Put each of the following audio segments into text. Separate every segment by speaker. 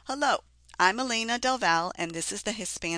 Speaker 1: Hello, I'm Elena Del Val, and this is the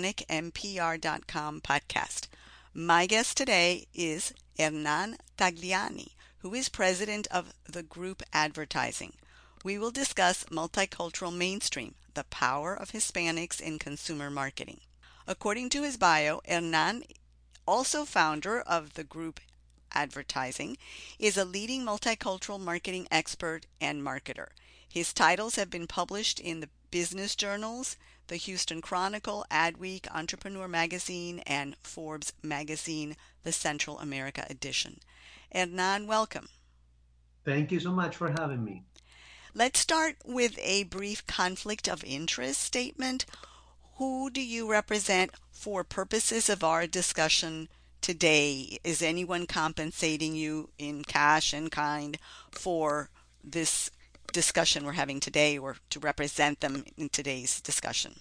Speaker 1: HispanicMPR.com podcast. My guest today is Hernan Tagliani, who is president of the Group Advertising. We will discuss multicultural mainstream, the power of Hispanics in consumer marketing. According to his bio, Hernan, also founder of the Group Advertising, is a leading multicultural marketing expert and marketer. His titles have been published in the business journals, the Houston Chronicle, Adweek, Entrepreneur Magazine, and Forbes Magazine, the Central America edition. Hernan, welcome.
Speaker 2: Thank you so much for having me.
Speaker 1: Let's start with a brief conflict of interest statement. Who do you represent for purposes of our discussion today? Is anyone compensating you in cash and kind for this discussion we're having today or to represent them in today's discussion?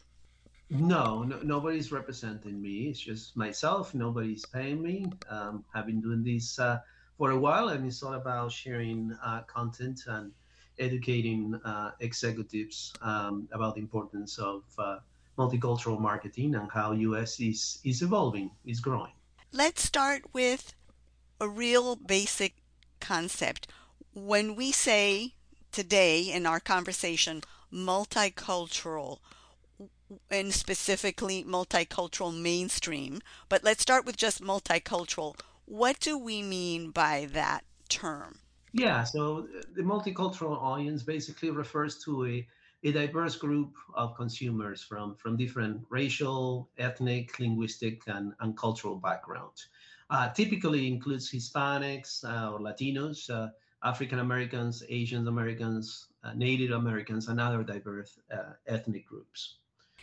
Speaker 2: No, nobody's representing me. It's just myself. Nobody's paying me. I've been doing this for a while, and it's all about sharing content and educating executives about the importance of multicultural marketing and how US is evolving, is growing.
Speaker 1: Let's start with a real basic concept. When we say today in our conversation multicultural, and specifically multicultural mainstream, but let's start with just multicultural. What do we mean by that term?
Speaker 2: Yeah, so the multicultural audience basically refers to a diverse group of consumers from different racial, ethnic, linguistic, and cultural backgrounds. Typically includes Hispanics or Latinos, African Americans, Asian Americans, Native Americans, and other diverse ethnic groups.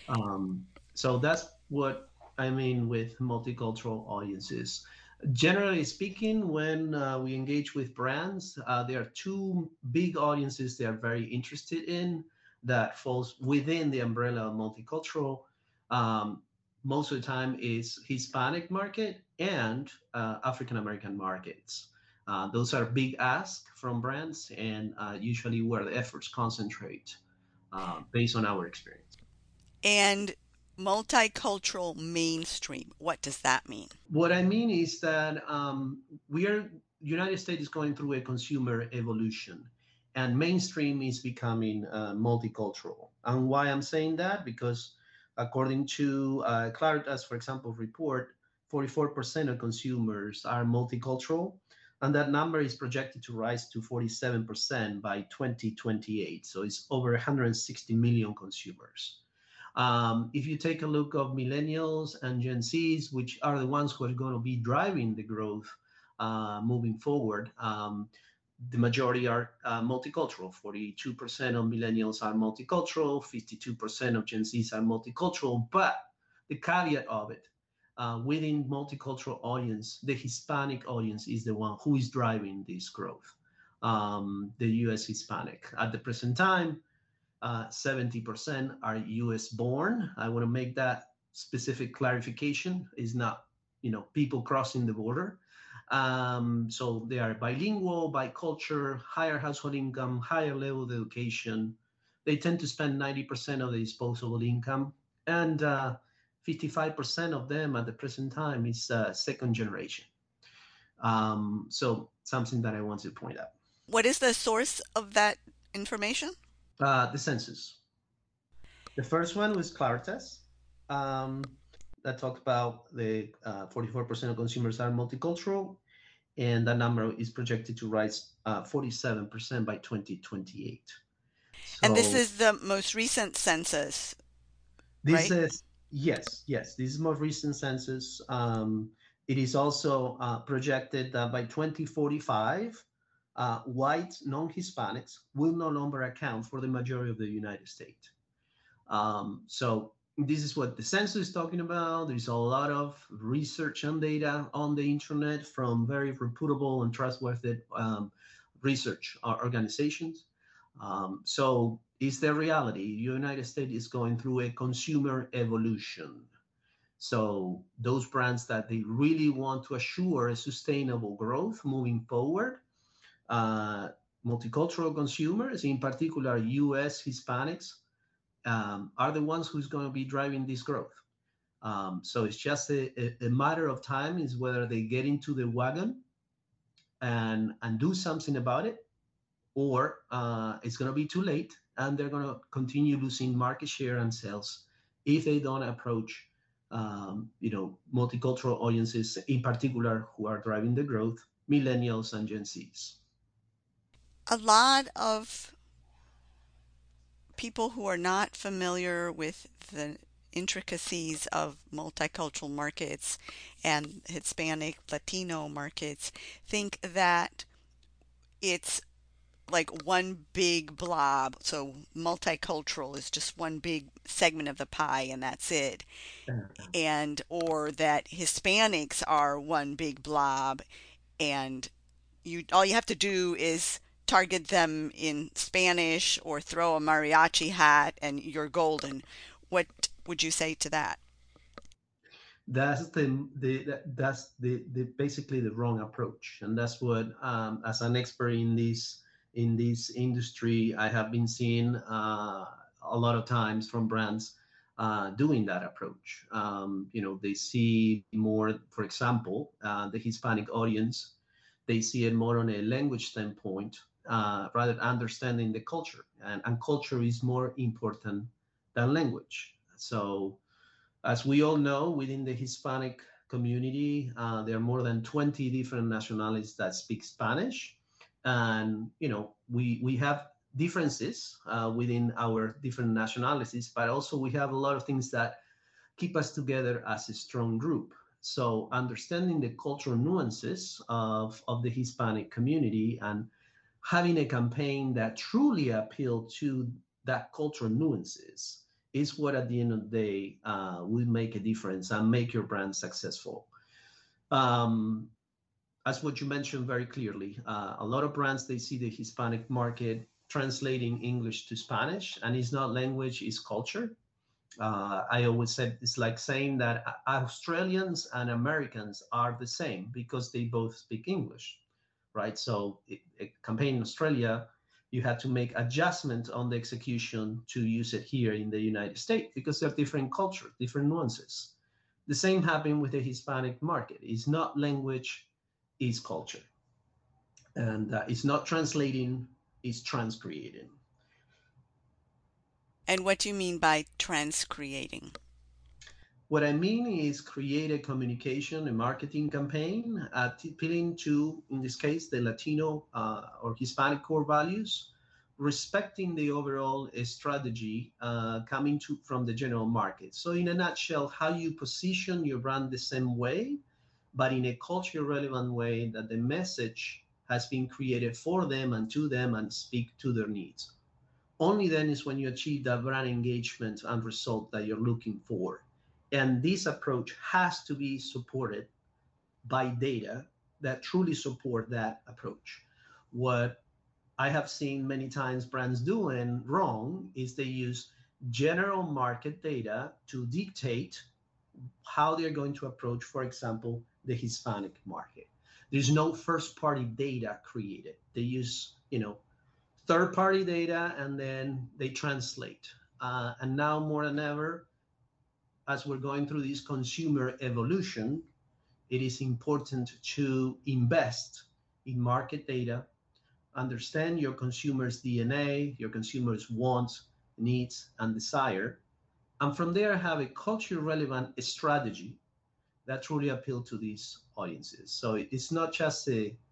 Speaker 2: So that's what I mean with multicultural audiences. Generally speaking, when we engage with brands, there are two big audiences they are very interested in that falls within the umbrella of multicultural. Um, Most of the time is Hispanic market and African American markets. Those are big asks from brands and usually where the efforts concentrate based on our experience.
Speaker 1: And multicultural mainstream, what does that mean?
Speaker 2: What I mean is that we are United States is going through a consumer evolution, and mainstream is becoming multicultural. And why I'm saying that because according to Claritas, for example, report, 44% of consumers are multicultural, and that number is projected to rise to 47% by 2028. So it's over 160 million consumers. If you take a look of millennials and Gen Zs, which are the ones who are going to be driving the growth moving forward, the majority are multicultural. 42% of millennials are multicultural, 52% of Gen Zs are multicultural. But the caveat of it, within multicultural audience, the Hispanic audience is the one who is driving this growth. The US Hispanic. At the present time, 70% are US born. I want to make that specific clarification is not, people crossing the border. So they are bilingual, by culture, higher household income, higher level of education. They tend to spend 90% of the disposable income. And 55% of them at the present time is second generation. So something that I want to point out.
Speaker 1: What is the source of that information?
Speaker 2: The census. The first one was Claritas, um, that talked about the 44% of consumers are multicultural, and that number is projected to rise 47% by 2028.
Speaker 1: And this
Speaker 2: So
Speaker 1: is the most recent census,
Speaker 2: this
Speaker 1: right?
Speaker 2: is, yes, this is more recent census. It is also projected that by 2045, white non-Hispanics will no longer account for the majority of the United States. So this is what the census is talking about. There's a lot of research and data on the internet from very reputable and trustworthy research organizations. So is the reality. United States is going through a consumer evolution. So those brands that they really want to assure a sustainable growth moving forward, uh, multicultural consumers, in particular U.S. Hispanics, are the ones who's going to be driving this growth. So it's just a matter of time is whether they get into the wagon and do something about it, or it's going to be too late and they're going to continue losing market share and sales if they don't approach multicultural audiences in particular who are driving the growth, millennials and Gen Zs.
Speaker 1: A lot of people who are not familiar with the intricacies of multicultural markets and Hispanic Latino markets think that it's like one big blob. So multicultural is just one big segment of the pie and that's it. And or that Hispanics are one big blob and you all you have to do is target them in Spanish or throw a mariachi hat and you're golden. What would you say to that?
Speaker 2: That's the basically the wrong approach, and that's what as an expert in this industry I have been seeing a lot of times from brands doing that approach. They see more, for example, the Hispanic audience. They see it more on a language standpoint, rather than understanding the culture, and culture is more important than language. So as we all know, within the Hispanic community, there are more than 20 different nationalities that speak Spanish. And, we have differences within our different nationalities, but also we have a lot of things that keep us together as a strong group. So understanding the cultural nuances of the Hispanic community and having a campaign that truly appeal to that cultural nuances is what at the end of the day will make a difference and make your brand successful. um, as what you mentioned very clearly, a lot of brands, they see the Hispanic market translating English to Spanish, and it's not language, it's culture. I always said it's like saying that Australians and Americans are the same because they both speak English, right? So a campaign in Australia, you had to make adjustments on the execution to use it here in the United States because they're different culture, different nuances. The same happened with the Hispanic market. It's not language, it's culture. And it's not translating, it's transcreating.
Speaker 1: And what do you mean by transcreating?
Speaker 2: What I mean is create a communication, a marketing campaign, appealing to, in this case, the Latino or Hispanic core values, respecting the overall strategy coming from the general market. So, in a nutshell, how you position your brand the same way, but in a culture relevant way that the message has been created for them and to them and speak to their needs. Only then is when you achieve that brand engagement and result that you're looking for. And this approach has to be supported by data that truly support that approach. What I have seen many times brands doing wrong is they use general market data to dictate how they're going to approach, for example, the Hispanic market. There's no first party data created. They use, third party data and then they translate. And now more than ever, as we're going through this consumer evolution, it is important to invest in market data, understand your consumer's DNA, your consumer's wants, needs, and desire, and from there have a culture relevant strategy that truly appeal to these audiences. So it's not just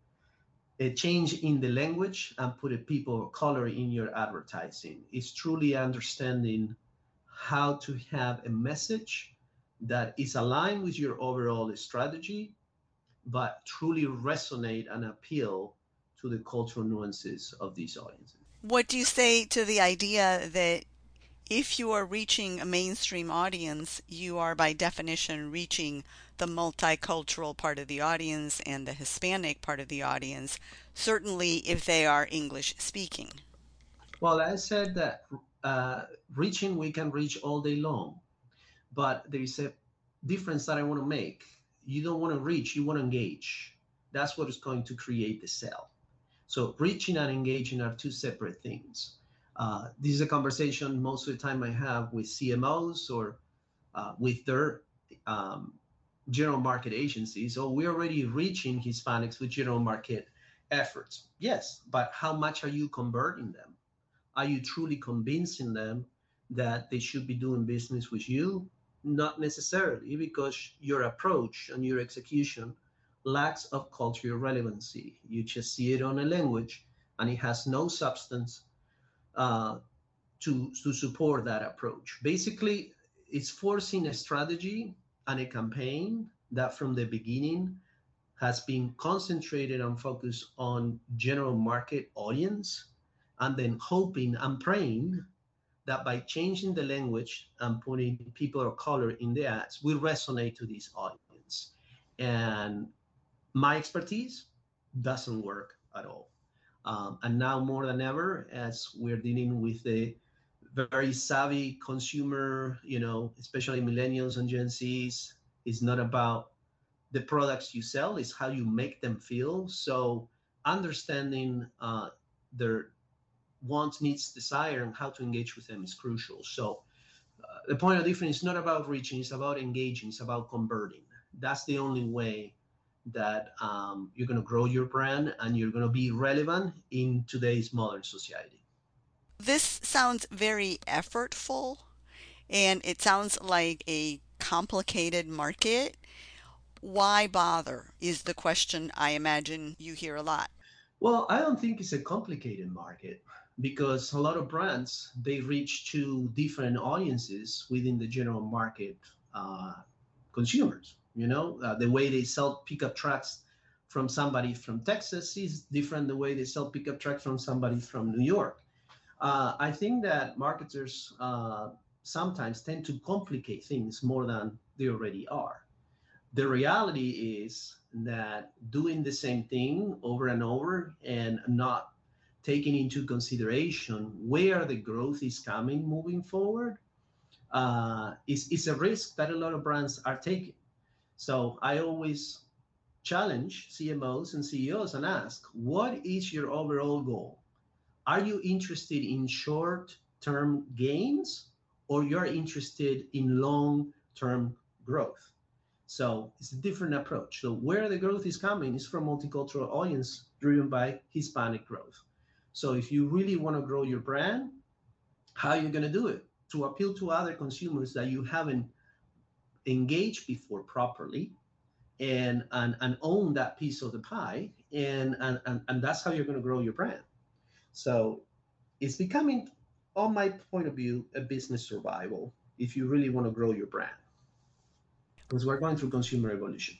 Speaker 2: a change in the language and put a people of color in your advertising. It's truly understanding how to have a message that is aligned with your overall strategy, but truly resonate and appeal to the cultural nuances of these audiences.
Speaker 1: What do you say to the idea that if you are reaching a mainstream audience, you are by definition reaching the multicultural part of the audience and the Hispanic part of the audience, certainly if they are English speaking?
Speaker 2: Well, I said that reaching, we can reach all day long, but there is a difference that I want to make. You don't want to reach, you want to engage. That's what is going to create the sale. So reaching and engaging are two separate things. This is a conversation most of the time I have with CMOs or with their um, general market agencies. So we're already reaching Hispanics with general market efforts. Yes, but how much are you converting them? Are you truly convincing them that they should be doing business with you? Not necessarily, because your approach and your execution lacks of cultural relevancy. You just see it on a language and it has no substance uh, to support that approach. Basically, it's forcing a strategy and a campaign that from the beginning has been concentrated and focused on general market audience, and then hoping and praying that by changing the language and putting people of color in the ads will resonate to this audience. And my expertise doesn't work at all. And now more than ever, as we're dealing with the very savvy consumer, especially millennials and Gen Zs, it's not about the products you sell, it's how you make them feel. So understanding their wants, needs, desire, and how to engage with them is crucial. So the point of difference is not about reaching, it's about engaging, it's about converting. That's the only way that you're going to grow your brand and you're going to be relevant in today's modern society.
Speaker 1: This sounds very effortful and it sounds like a complicated market. Why bother? Is the question I imagine you hear a lot.
Speaker 2: Well, I don't think it's a complicated market because a lot of brands they reach to different audiences within the general market uh, consumers. The way they sell pickup trucks from somebody from Texas is different the way they sell pickup trucks from somebody from New York. I think that marketers sometimes tend to complicate things more than they already are. The reality is that doing the same thing over and over and not taking into consideration where the growth is coming moving forward is a risk that a lot of brands are taking. So I always challenge CMOs and CEOs and ask, what is your overall goal? Are you interested in short-term gains or you're interested in long-term growth? So it's a different approach. So where the growth is coming is from multicultural audience driven by Hispanic growth. So if you really want to grow your brand, how are you going to do it? To appeal to other consumers that you haven't engaged before properly and own that piece of the pie. And that's how you're going to grow your brand. So it's becoming, on my point of view, a business survival if you really want to grow your brand because we're going through consumer evolution.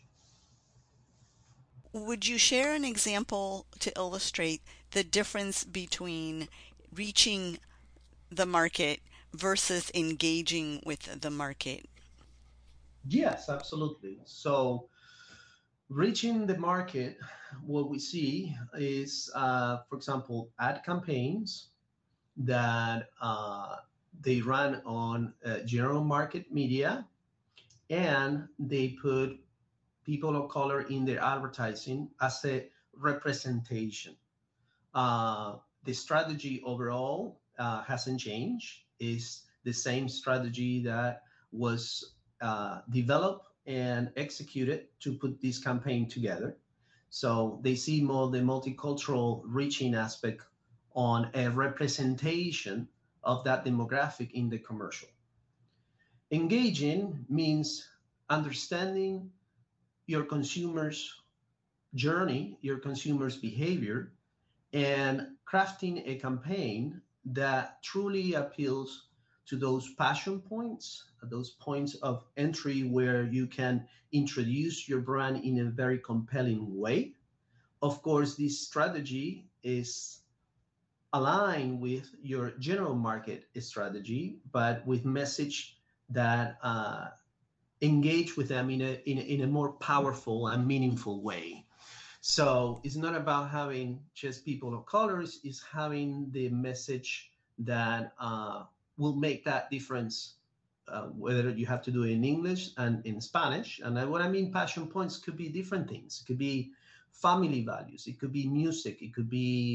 Speaker 1: Would you share an example to illustrate the difference between reaching the market versus engaging with the market?
Speaker 2: Yes, absolutely. So reaching the market, what we see is, for example, ad campaigns that they run on general market media and they put people of color in their advertising as a representation. The strategy overall hasn't changed. It's the same strategy that was developed and executed to put this campaign together. So they see more the multicultural reaching aspect on a representation of that demographic in the commercial. Engaging means understanding your consumer's journey, your consumer's behavior, and crafting a campaign that truly appeals to those passion points, those points of entry where you can introduce your brand in a very compelling way. Of course, this strategy is aligned with your general market strategy, but with message that engage with them in a more powerful and meaningful way. So it's not about having just people of colors, it's having the message that will make that difference, whether you have to do it in English and in Spanish. And what I mean, passion points could be different things. It could be family values, it could be music, it could be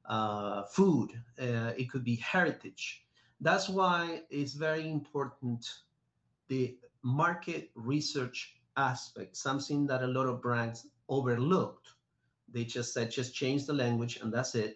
Speaker 2: food, it could be heritage. That's why it's very important, the market research aspect, something that a lot of brands overlooked. They just said, just change the language and that's it.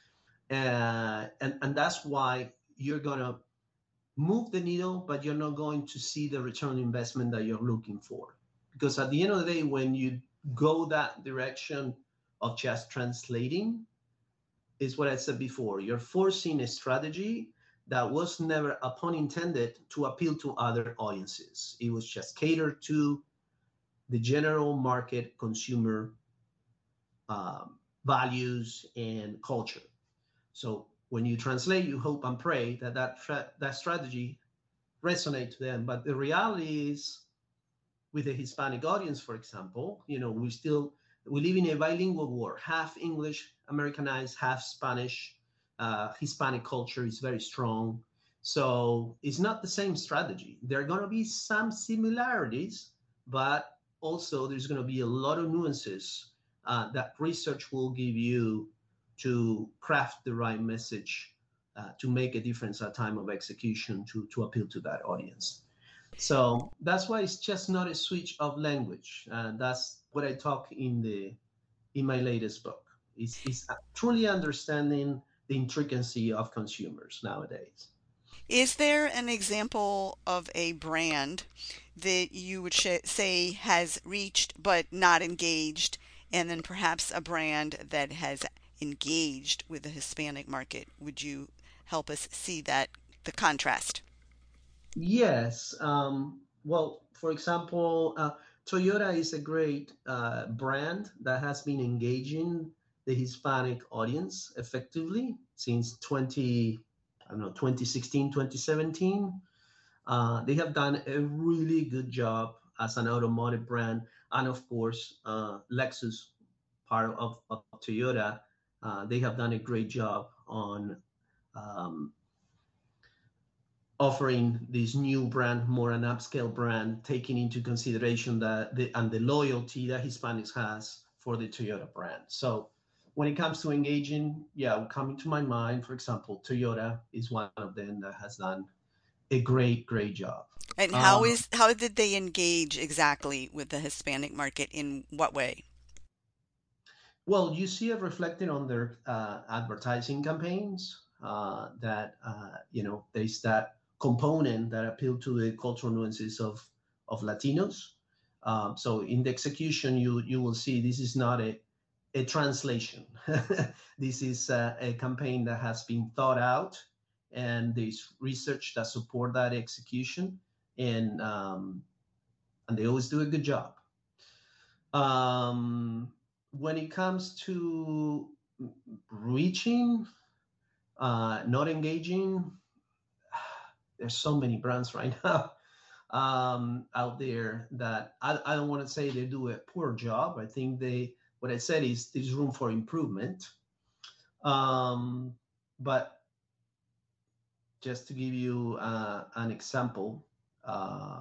Speaker 2: And that's why you're going to move the needle, but you're not going to see the return on investment that you're looking for. Because at the end of the day, when you go that direction of just translating, is what I said before. You're forcing a strategy that was never, upon intended, to appeal to other audiences. It was just catered to the general market consumer values and culture. So when you translate, you hope and pray that that strategy resonate to them. But the reality is, with the Hispanic audience, for example, we live in a bilingual world, half English, Americanized, half Spanish. Hispanic culture is very strong. So it's not the same strategy. There are going to be some similarities, but also there's going to be a lot of nuances that research will give you to craft the right message to make a difference at time of execution to appeal to that audience. So that's why it's just not a switch of language. That's what I talk in my latest book. It's truly understanding the intricacy of consumers nowadays.
Speaker 1: Is there an example of a brand that you would say has reached but not engaged, and then perhaps a brand that has engaged with the Hispanic market? Would you help us see that, the contrast?
Speaker 2: Yes. Well, for example, Toyota is a great brand that has been engaging the Hispanic audience effectively since 2016, 2017. They have done a really good job as an automotive brand. And of course, Lexus, part of Toyota, they have done a great job on um, offering this new brand, more an upscale brand, taking into consideration the loyalty that Hispanics has for the Toyota brand. So when it comes to engaging, yeah, coming to my mind, for example, Toyota is one of them that has done a great job.
Speaker 1: And
Speaker 2: Um,
Speaker 1: how did they engage exactly with the Hispanic market? In what way?
Speaker 2: well, you see it reflected on their advertising campaigns. That there's that component that appeal to the cultural nuances of Latinos. So in the execution, you will see this is not a translation. This is a campaign that has been thought out, and there's research that support that execution, and they always do a good job. Um, when it comes to reaching, not engaging, there's so many brands right now out there that I don't want to say they do a poor job. I think what I said is there's room for improvement. Um, but just to give you an example, uh,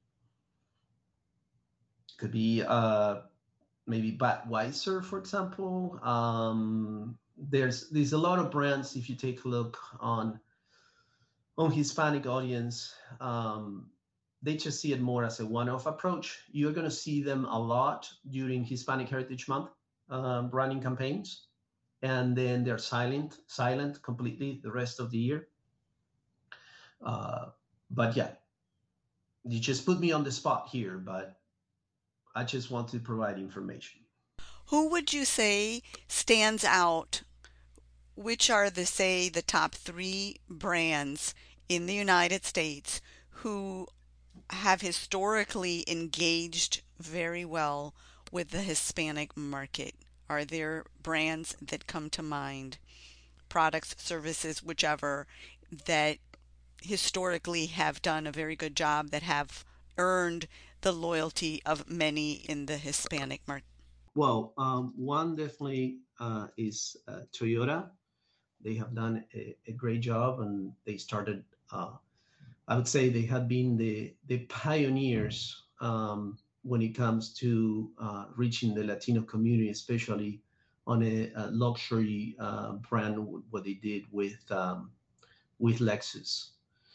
Speaker 2: could be maybe Budweiser, for example. There's a lot of brands. If you take a look on Hispanic audience, they just see it more as a one-off approach. You're going to see them a lot during Hispanic Heritage Month running campaigns, and then they're silent completely the rest of the year. Uh, but yeah, you just put me on the spot here, but I just want to provide information.
Speaker 1: Who would you say stands out? Which are the top three brands in the United States who have historically engaged very well with the Hispanic market? Are there brands that come to mind, products, services, whichever, that historically have done a very good job, that have earned the loyalty of many in the Hispanic market?
Speaker 2: Well, one definitely is Toyota. They have done a great job, and they started. I would say they have been the pioneers when it comes to reaching the Latino community, especially on a luxury brand, what they did with Lexus.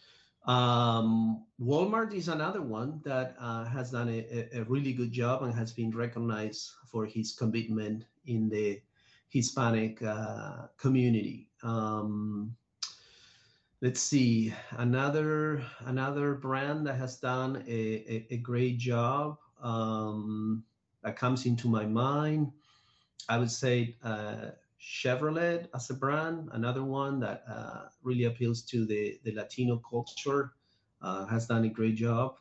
Speaker 2: Walmart is another one that has done a really good job and has been recognized for his commitment in the Hispanic community. Let's see, another brand that has done a great job that comes into my mind. I would say Chevrolet as a brand, another one that really appeals to the Latino culture, has done a great job.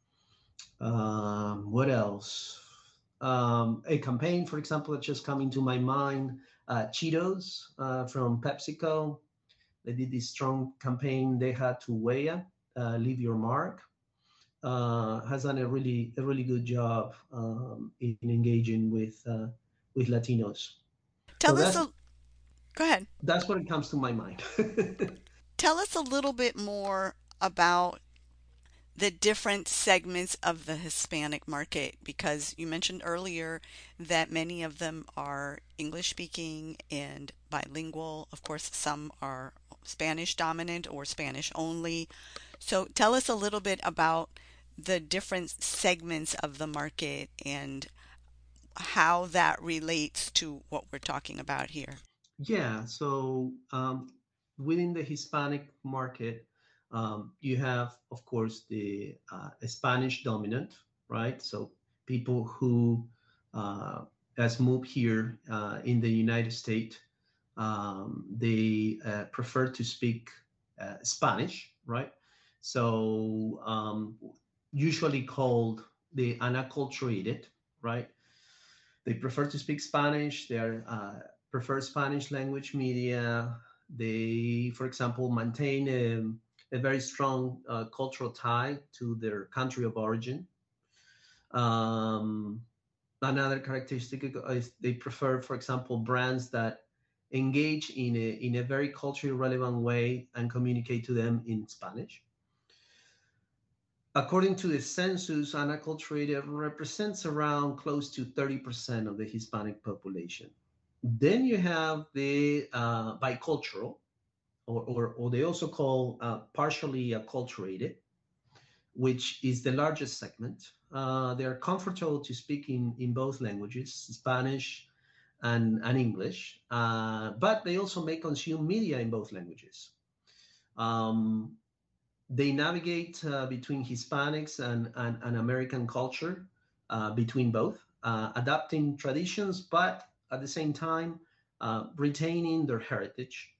Speaker 2: What else? A campaign, for example, that just coming to my mind, Cheetos from PepsiCo. They did this strong campaign they had to Weya, Leave Your Mark. Has done a really good job in engaging with Latinos. So
Speaker 1: Tell us a Go ahead.
Speaker 2: that's what it comes to my mind.
Speaker 1: Tell us a little bit more about the different segments of the Hispanic market because you mentioned earlier that many of them are English speaking and bilingual. Of course, some are Spanish dominant or Spanish only. So tell us a little bit about the different segments of the market and how that relates to what we're talking about here.
Speaker 2: Yeah, so within the Hispanic market, you have, of course, the Spanish dominant, right? So people who uh, has moved here in the United States, they prefer to speak Spanish, right? So usually called the unacculturated, right? They prefer to speak Spanish. They prefer Spanish language media. They, for example, maintain a very strong cultural tie to their country of origin. Um, Another characteristic is they prefer, for example, brands that engage in a very culturally relevant way and communicate to them in Spanish. According to the census, unacculturated represents around close to 30% of the Hispanic population. Then you have the bicultural, or they also call partially acculturated, which is the largest segment. They are comfortable to speak in both languages, Spanish and English, but they also may consume media in both languages. Um, they navigate between Hispanics and American culture, between both, adapting traditions, but at the same time, retaining their heritage.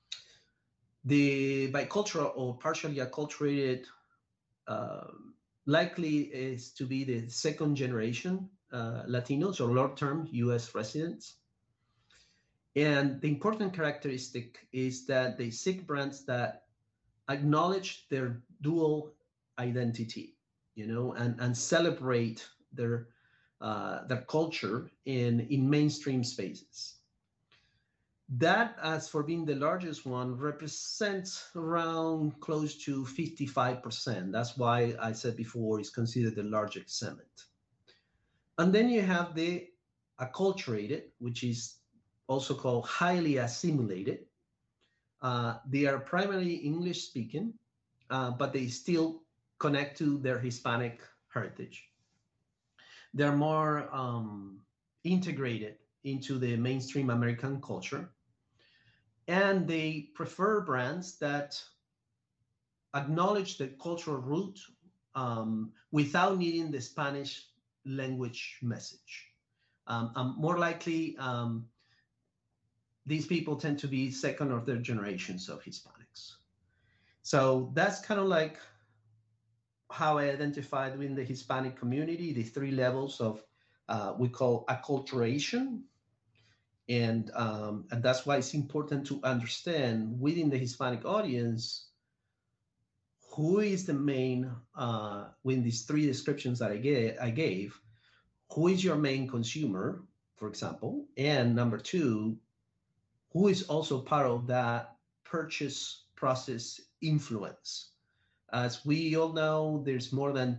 Speaker 2: The bicultural or partially acculturated uh, likely is to be the second generation Latinos or long term US residents. And the important characteristic is that they seek brands that acknowledge their dual identity, and celebrate their culture in mainstream spaces. That, as for being the largest one, represents around close to 55%. That's why I said before it's considered the largest segment. And then you have the acculturated, which is also called highly assimilated. They are primarily English speaking, but they still connect to their Hispanic heritage. They're more integrated into the mainstream American culture, and they prefer brands that acknowledge the cultural root without needing the Spanish language message. More likely, these people tend to be second or third generations of Hispanics. So that's kind of like how I identified within the Hispanic community the three levels of we call acculturation, and that's why it's important to understand within the Hispanic audience who is the main within these three descriptions that I gave, who is your main consumer, for example, and number two, who is also part of that purchase process influence. As we all know, there's more than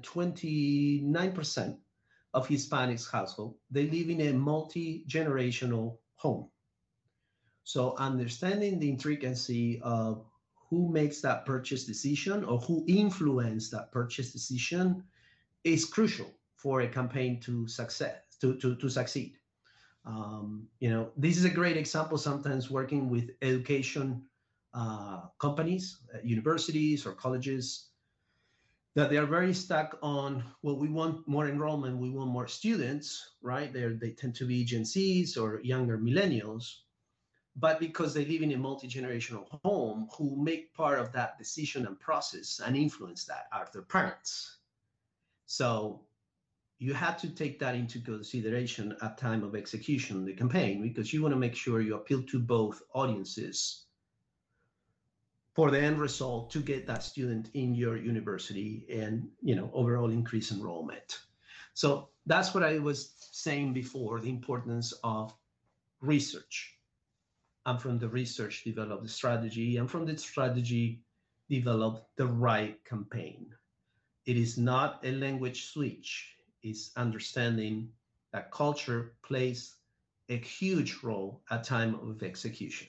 Speaker 2: 29% of Hispanics household. They live in a multi-generational home. So understanding the intricacy of who makes that purchase decision or who influence that purchase decision is crucial for a campaign to succeed. This is a great example. Sometimes working with education companies, universities or colleges, that they are very stuck on, well, we want more enrollment, we want more students, right? They tend to be Gen Zs or younger millennials, but because they live in a multi-generational home, who make part of that decision and process and influence that are their parents. So you have to take that into consideration at time of execution, the campaign, because you want to make sure you appeal to both audiences for the end result to get that student in your university and overall increase enrollment. So that's what I was saying before, the importance of research. And from the research develop the strategy, and from the strategy develop the right campaign. It is not a language switch, it's understanding that culture plays a huge role at time of execution.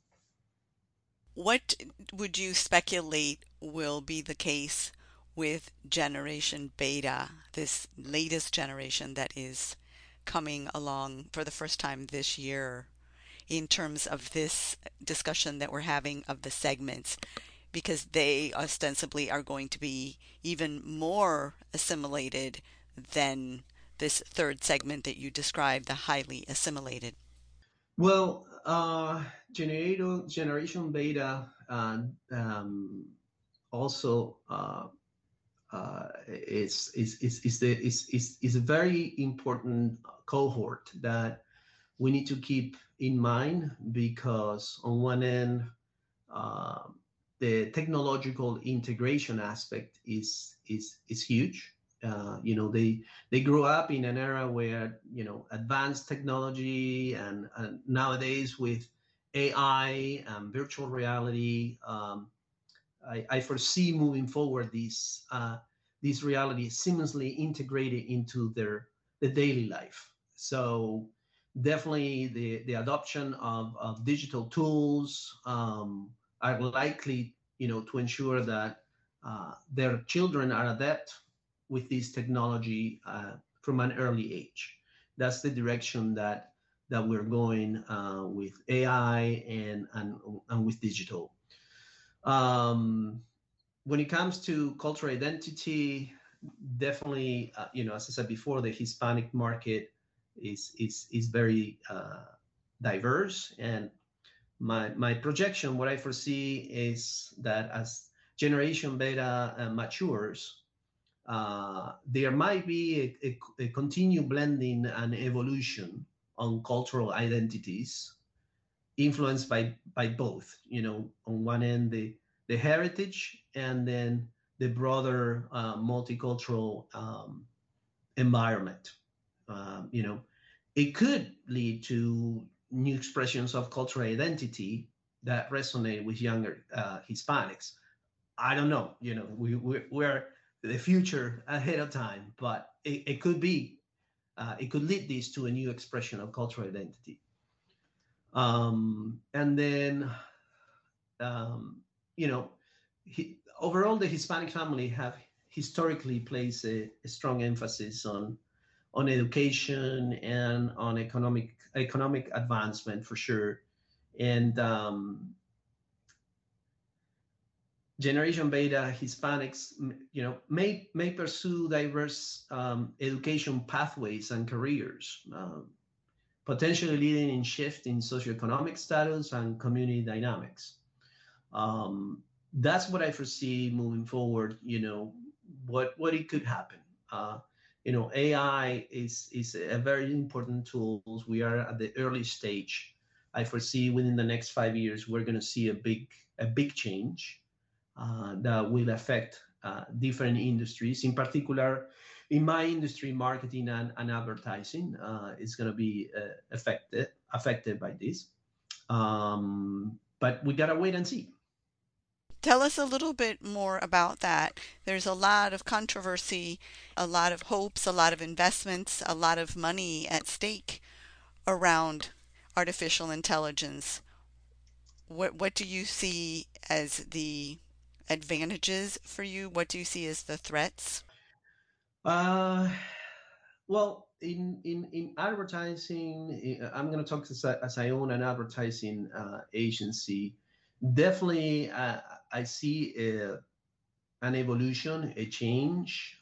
Speaker 1: What would you speculate will be the case with Generation Beta, this latest generation that is coming along for the first time this year, in terms of this discussion that we're having of the segments? Because they ostensibly are going to be even more assimilated than this third segment that you described, the highly assimilated.
Speaker 2: Well, Generation Beta also is a very important cohort that we need to keep in mind, because on one end, uh, the technological integration aspect is huge. They grew up in an era where advanced technology, and nowadays with AI and virtual reality, I foresee moving forward these realities seamlessly integrated into the daily life. So definitely the adoption of digital tools are likely to ensure that their children are adept with this technology from an early age. That's the direction that we're going with AI and with digital. Um, when it comes to cultural identity, definitely, as I said before, the Hispanic market is very diverse, and my projection, what I foresee is that as Generation Beta matures, there might be a continued blending and evolution on cultural identities influenced by both. On one end, the heritage, and then the broader multicultural environment. It could lead to new expressions of cultural identity that resonate with younger Hispanics. I don't know. We're the future ahead of time, but it could be. It could lead this to a new expression of cultural identity. And then, um, you know, overall, the Hispanic family have historically placed a strong emphasis on education and on economic advancement for sure. And Generation Beta Hispanics, may pursue diverse education pathways and careers, potentially leading in shift in socioeconomic status and community dynamics. That's what I foresee moving forward. What it could happen. AI is a very important tool. We are at the early stage. I foresee within the next 5 years we're going to see a big change that will affect different industries. In particular, in my industry, marketing and advertising is going to be affected by this. But we gotta wait and see.
Speaker 1: Tell us a little bit more about that. There's a lot of controversy, a lot of hopes, a lot of investments, a lot of money at stake around artificial intelligence, what do you see as the advantages for you? What do you see as the threats?
Speaker 2: Uh, well, in advertising, I'm going to talk as I own an advertising agency. Definitely, I see an evolution, a change.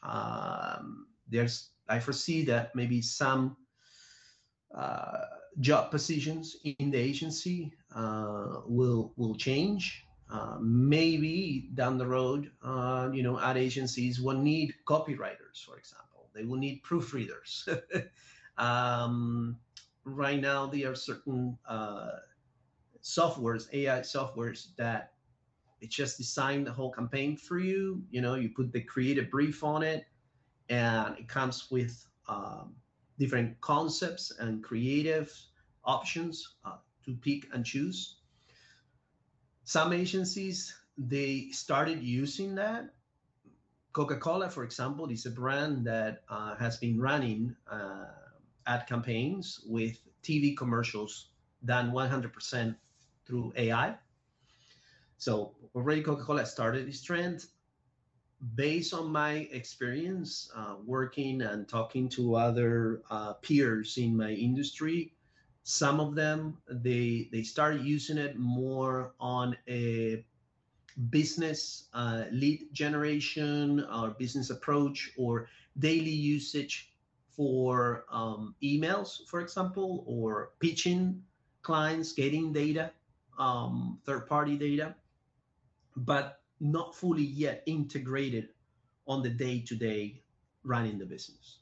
Speaker 2: I foresee that maybe some uh, job positions in the agency will change. Maybe down the road, ad agencies will need copywriters, for example. They will need proofreaders. um, right now, there are certain softwares, AI softwares, that it just design the whole campaign for you. You put the creative brief on it, and it comes with different concepts and creative options to pick and choose. Some agencies, they started using that. Coca-Cola, for example, is a brand that has been running ad campaigns with TV commercials done 100% through AI. So already Coca-Cola started this trend. Based on my experience working and talking to other peers in my industry, some of them, they started using it more on a business lead generation or business approach, or daily usage for emails, for example, or pitching clients, getting data, third party data, but not fully yet integrated on the day to day running the business.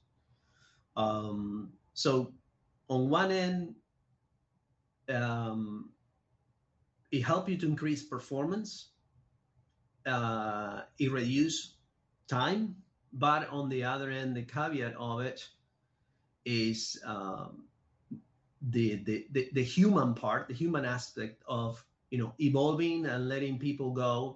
Speaker 2: So, on one end, um, it helps you to increase performance, it reduces time, but on the other end, the caveat of it is the human part, the human aspect of evolving and letting people go.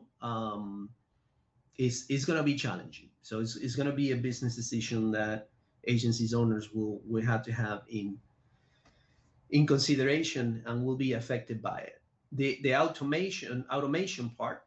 Speaker 2: Is going to be challenging. So it's going to be a business decision that agencies owners will have to have in consideration and will be affected by it. The automation part,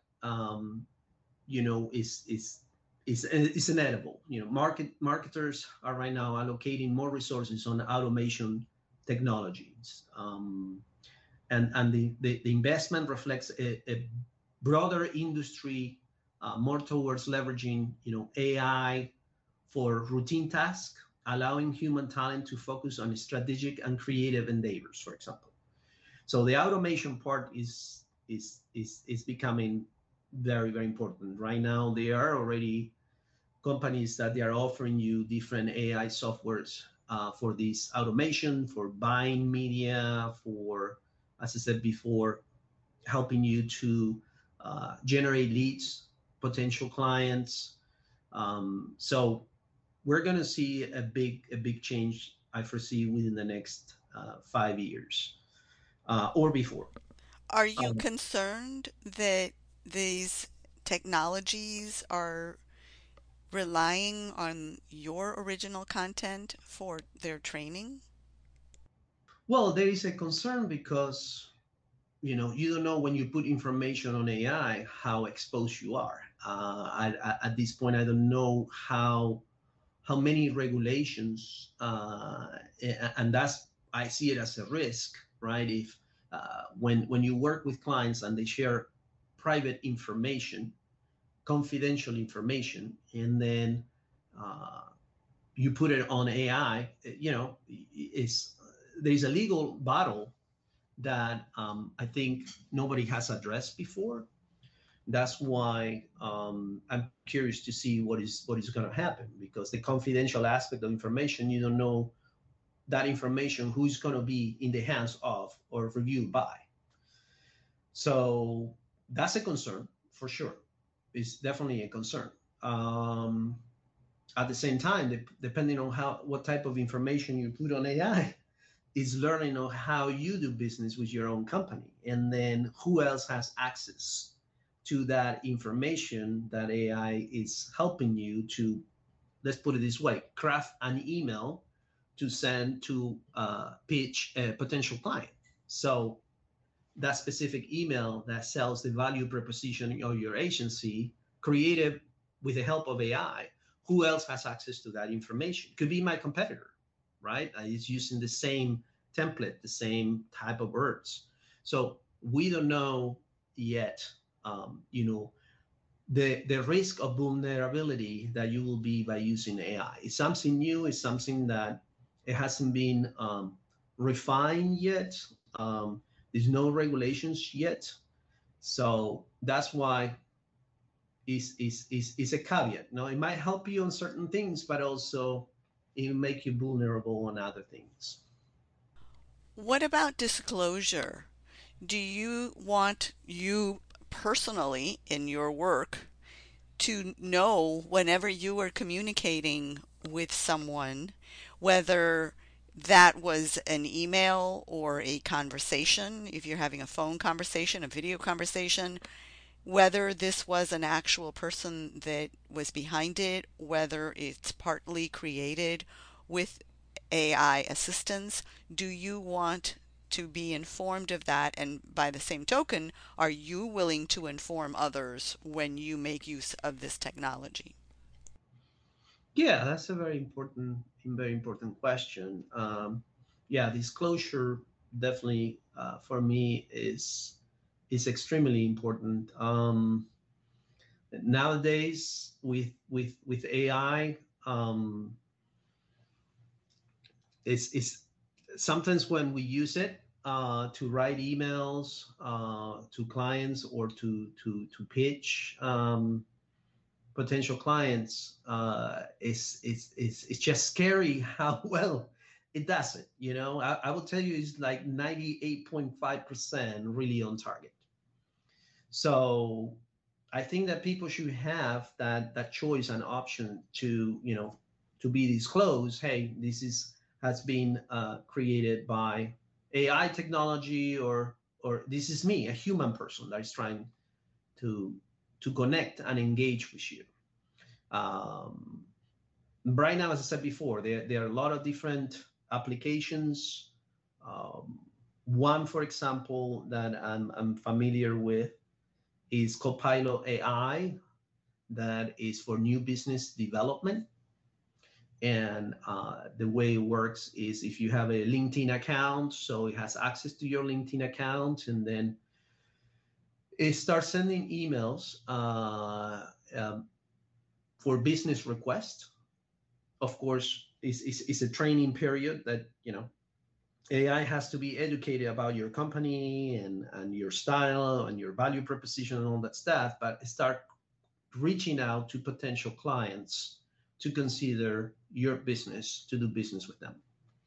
Speaker 2: is inevitable. Marketers are right now allocating more resources on automation technologies, and the investment reflects a broader industry, more towards leveraging AI for routine tasks, allowing human talent to focus on strategic and creative endeavors, for example. So the automation part is becoming very, very important. Right now, there are already companies that they are offering you different AI softwares for this automation, for buying media, for, as I said before, helping you to generate leads, potential clients. So we're going to see a big change, I foresee, within the next 5 years or before.
Speaker 1: Are you
Speaker 2: Um,
Speaker 1: concerned that these technologies are relying on your original content for their training?
Speaker 2: well, there is a concern because you don't know when you put information on AI how exposed you are. At this point, I don't know how many regulations, and that's, I see it as a risk, right? If when you work with clients and they share private information, confidential information, and then uh, you put it on AI, it's there's a legal battle that I think nobody has addressed before. That's why I'm curious to see what is going to happen, because the confidential aspect of information, you don't know that information who's going to be in the hands of or reviewed by. So that's a concern for sure. It's definitely a concern. Um, at the same time, depending on what type of information you put on AI, is learning on how you do business with your own company, and then who else has access to that information that AI is helping you to, let's put it this way, craft an email to send to pitch a potential client. So that specific email that sells the value proposition of your agency, created with the help of AI, who else has access to that information? Could be my competitor, right? It's using the same template, the same type of words. So we don't know yet, you know, the risk of vulnerability that you will be by using AI. It's something new. It's something that it hasn't been refined yet. There's no regulations yet, so that's why is a caveat. No, it might help you on certain things, but also it will make you vulnerable on other things.
Speaker 1: What about disclosure? Do you want you personally in your work to know whenever you are communicating with someone, whether that was an email or a conversation, if you're having a phone conversation, a video conversation, whether this was an actual person that was behind it, whether it's partly created with AI assistance? Do you want to be informed of that? And by the same token, are you willing to inform others when you make use of this technology?
Speaker 2: Yeah, that's a very important question. Yeah, disclosure definitely for me is extremely important. Nowadays, with AI, it's sometimes when we use it to write emails to clients or to pitch potential clients, it's just scary how well it does it. You know, I will tell you, it's like 98.5% really on target. So I think that people should have that choice and option to, you know, to be disclosed. Hey, this is has been created by AI technology, or this is me, a human person that is trying to connect and engage with you. Um, right now, as I said before, there are a lot of different applications. Um, one, for example, that I'm familiar with is Copilot AI, that is for new business development. And the way it works is if you have a LinkedIn account, so it has access to your LinkedIn account, and then it starts sending emails um, for business requests. Of course, is a training period that, you know, AI has to be educated about your company and your style and your value proposition and all that stuff, but start reaching out to potential clients to consider your business to do business with them.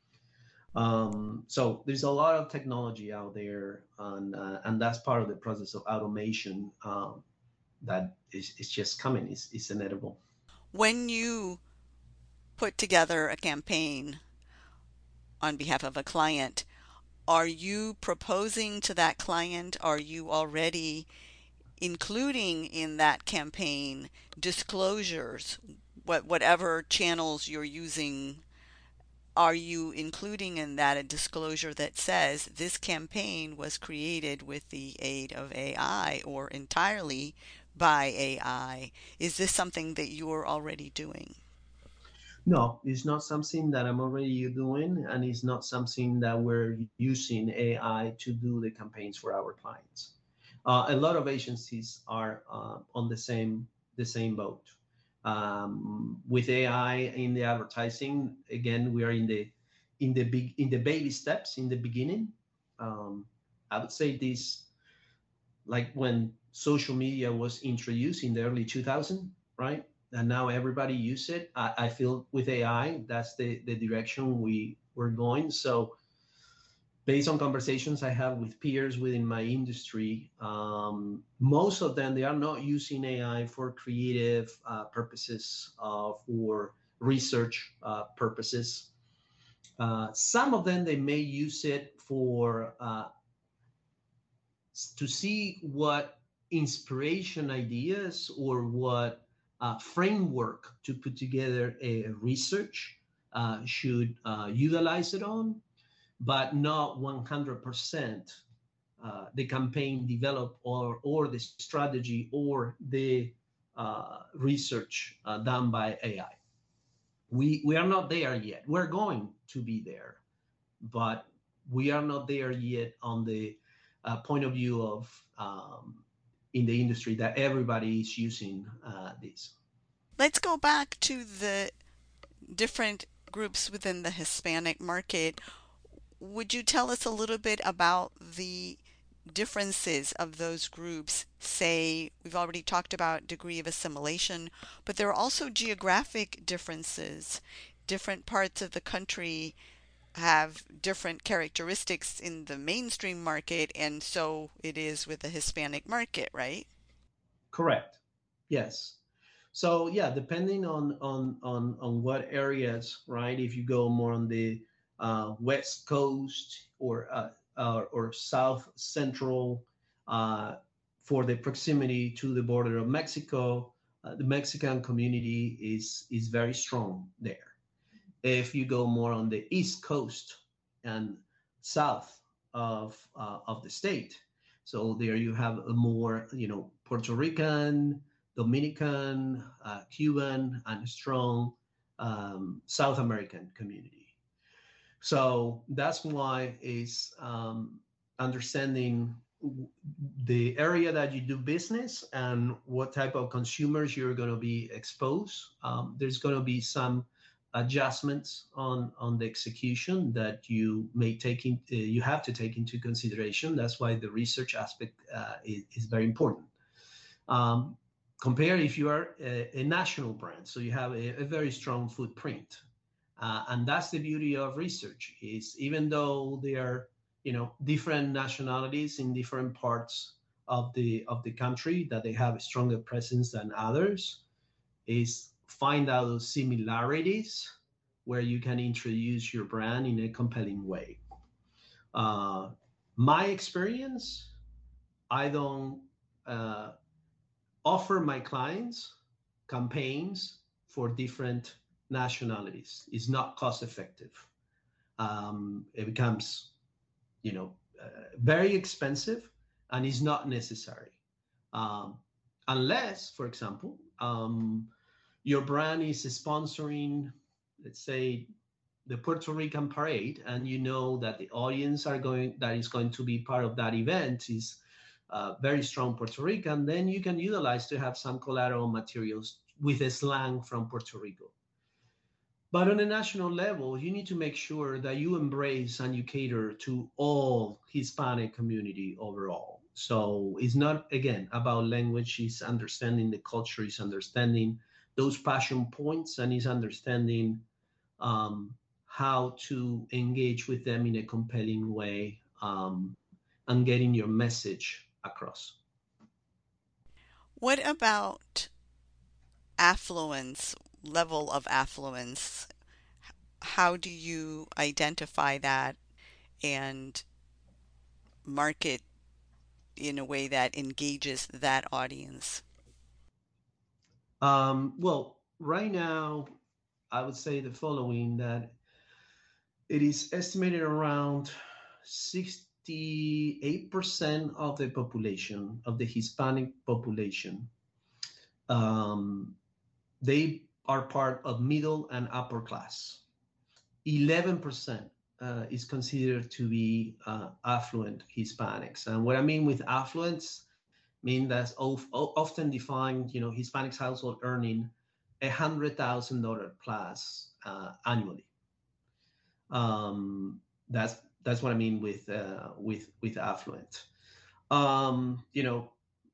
Speaker 2: So there's a lot of technology out there, and that's part of the process of automation that is just coming. Is inevitable.
Speaker 1: When you put together a campaign on behalf of a client, are you proposing to that client? Are you already including in that campaign disclosures, whatever channels you're using? Are you including in that a disclosure that says this campaign was created with the aid of AI or entirely by AI? Is this something that you're already doing?
Speaker 2: No, it's not something that I'm already doing, and it's not something that we're using AI to do the campaigns for our clients. A lot of agencies are on the same boat. With AI in the advertising, again, we are in the baby steps in the beginning. Um, I would say this like when social media was introduced in the early 2000s, right? And now everybody use it. I feel with AI, that's the direction we're going. So based on conversations I have with peers within my industry, most of them, they are not using AI for creative purposes, for research purposes. Some of them, they may use it for to see what inspiration ideas or what framework to put together a research should utilize it on. but not 100% the campaign developed or the strategy or the research done by AI. We are not there yet. We're going to be there, but we are not there yet on the point of view of in the industry that everybody is using this.
Speaker 1: Let's go back to the different groups within the Hispanic market. Would you tell us a little bit about the differences of those groups? Say, we've already talked about degree of assimilation, but there are also geographic differences. Different parts of the country have different characteristics in the mainstream market, and so it is with the Hispanic market, right?
Speaker 2: Correct. Yes. So yeah, depending on what areas, right? If you go more on the west coast or south central, uh, for the proximity to the border of Mexico, the Mexican community is very strong there. If you go more on the east coast and south of the state, so there you have a more, Puerto Rican, Dominican, Cuban, and strong South American community. So that's why is understanding the area that you do business and what type of consumers you're going to be exposed. There's going to be some adjustments on the execution that you have to take into consideration. That's why the research aspect is very important. Um, Compare if you are a national brand, so you have a very strong footprint, and that's the beauty of research. Is even though they are, different nationalities in different parts of the country, that they have a stronger presence than others, is find out those similarities where you can introduce your brand in a compelling way. Uh, my experience, I don't uh, offer my clients campaigns for different nationalities. It's not cost effective. It becomes, very expensive, and is not necessary. Um, Unless, for example, your brand is sponsoring, let's say, the Puerto Rican parade, and you know that the audience that is going to be part of that event is very strong Puerto Rican, then you can utilize to have some collateral materials with a slang from Puerto Rico. But on a national level, you need to make sure that you embrace and you cater to all Hispanic community overall. So it's not, again, about language. It's understanding the culture. It's understanding those passion points, and it's understanding um, how to engage with them in a compelling way, and getting your message across.
Speaker 1: What about affluence, level of affluence? How do you identify that and market in a way that engages that audience?
Speaker 2: Well, right now, I would say the following, that it is estimated around 68% of the population, of the Hispanic population, um, they are part of middle and upper class. 11% is considered to be affluent Hispanics. And what I mean with affluence, mean that's often defined, Hispanics household earning $100,000 plus annually. Um, that's what I mean with affluent. You know,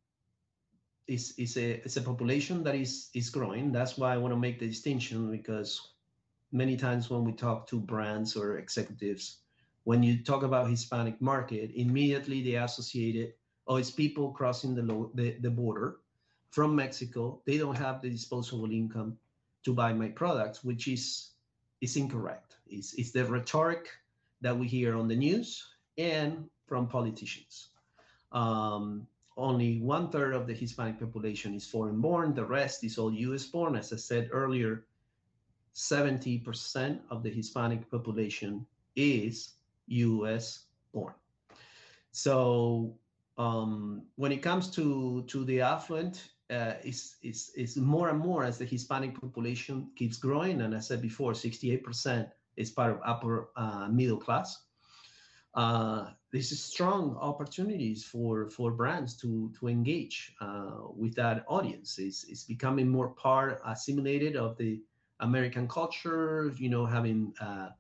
Speaker 2: it's a population that is growing. That's why I want to make the distinction, because many times when we talk to brands or executives, when you talk about Hispanic market, immediately they associate it. Oh, it's people crossing the border from Mexico. They don't have the disposable income to buy my products, which is incorrect. It's the rhetoric that we hear on the news and from politicians. Um, Only one third of the Hispanic population is foreign born. The rest is all US born. As I said earlier, 70% of the Hispanic population is U.S. born. So when it comes to the affluent, it's more and more as the Hispanic population keeps growing. And I said before, 68% is part of upper middle class. This is strong opportunities for brands to engage with that audience. It's becoming more part assimilated of the American culture. Having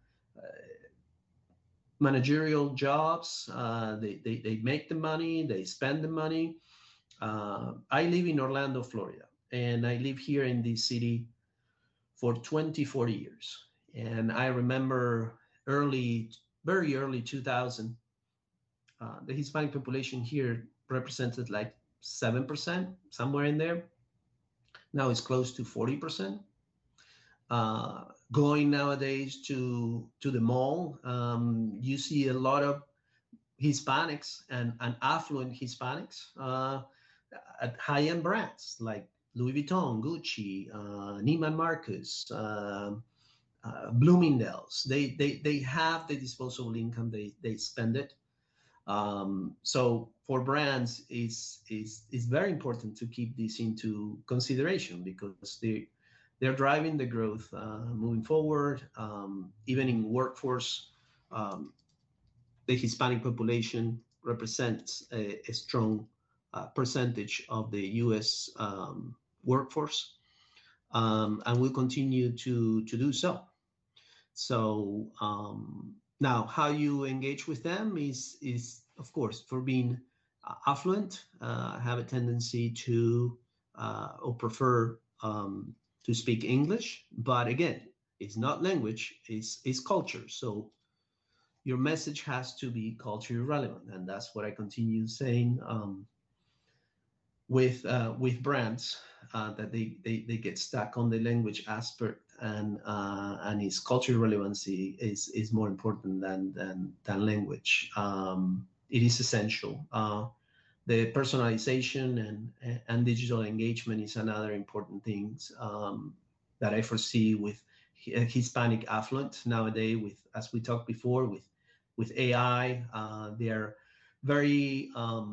Speaker 2: managerial jobs. They make the money, they spend the money. I live in Orlando, Florida, and I live here in this city for 24 years. And I remember very early 2000, the Hispanic population here represented like 7%, somewhere in there. Now it's close to 40%. Going nowadays to the mall, you see a lot of Hispanics and affluent Hispanics at high-end brands like Louis Vuitton, Gucci, Neiman Marcus, Bloomingdale's. They have the disposable income. They spend it. So for brands, it's very important to keep this into consideration because they're driving the growth moving forward. Even in workforce, the Hispanic population represents a strong percentage of the U.S. Workforce, and will continue to do so. So now, how you engage with them is of course, for being affluent, have a tendency to or prefer to speak English, but again, it's not language; it's culture. So your message has to be culturally relevant, and that's what I continue saying with brands that they get stuck on the language aspect, and its cultural relevancy is more important than language. It is essential. The personalization and digital engagement is another important thing that I foresee with Hispanic affluent nowadays. With, as we talked before, with AI, they're very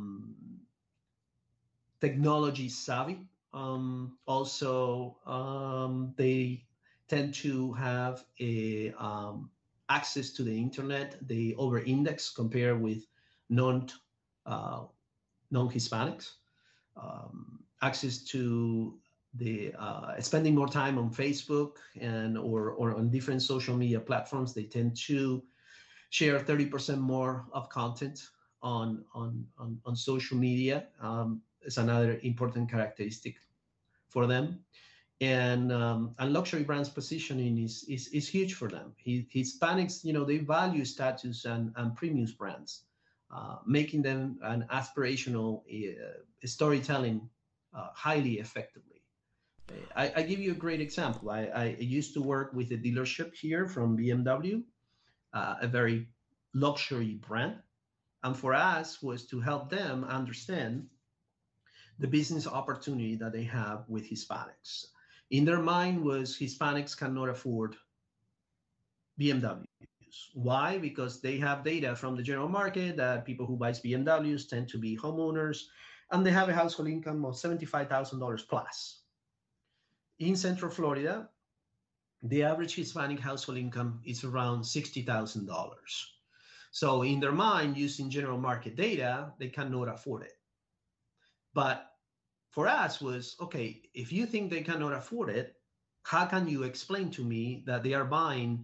Speaker 2: technology savvy. Also, they tend to have a access to the internet. They over-index compared with non non-Hispanics. Access to the spending more time on Facebook or on different social media platforms. They tend to share 30% more of content on social media. Is another important characteristic for them. And luxury brands positioning is huge for them. Hispanics, they value status and premium brands, making them an aspirational storytelling highly effectively. I give you a great example. I used to work with a dealership here from BMW, a very luxury brand, and for us was to help them understand the business opportunity that they have with Hispanics. In their mind was Hispanics cannot afford BMWs. Why? Because they have data from the general market that people who buys BMWs tend to be homeowners, and they have a household income of $75,000 plus. In Central Florida, the average Hispanic household income is around $60,000. So in their mind, using general market data, they cannot afford it. But for us was, okay, if you think they cannot afford it, how can you explain to me that they are buying